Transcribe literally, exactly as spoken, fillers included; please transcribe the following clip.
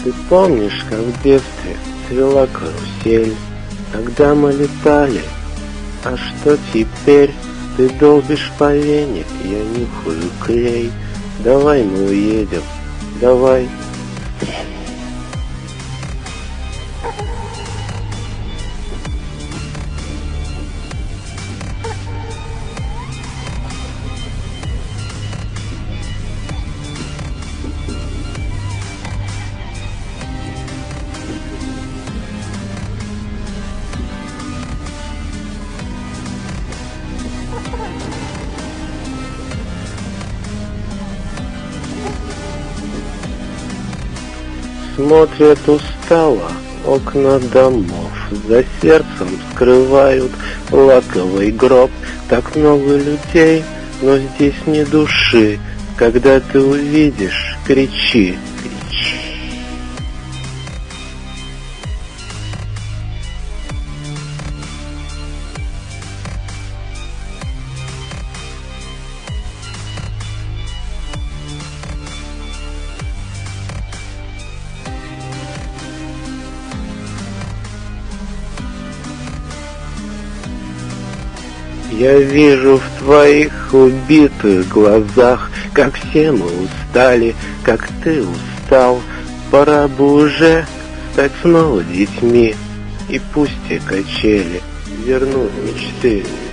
Ты помнишь, как в детстве цвела карусель, когда мы летали? А что теперь? Ты долбишь по вене, я нюхаю клей. Давай мы уедем, давай. Смотрят устало окна домов, за сердцем скрывают лаковый гроб. Так много людей, но здесь ни души. Когда ты увидишь, кричи, кричи. Я вижу в твоих убитых глазах, как все мы устали, как ты устал. Пора бы уже стать снова детьми, и пусть те качели вернут мечты.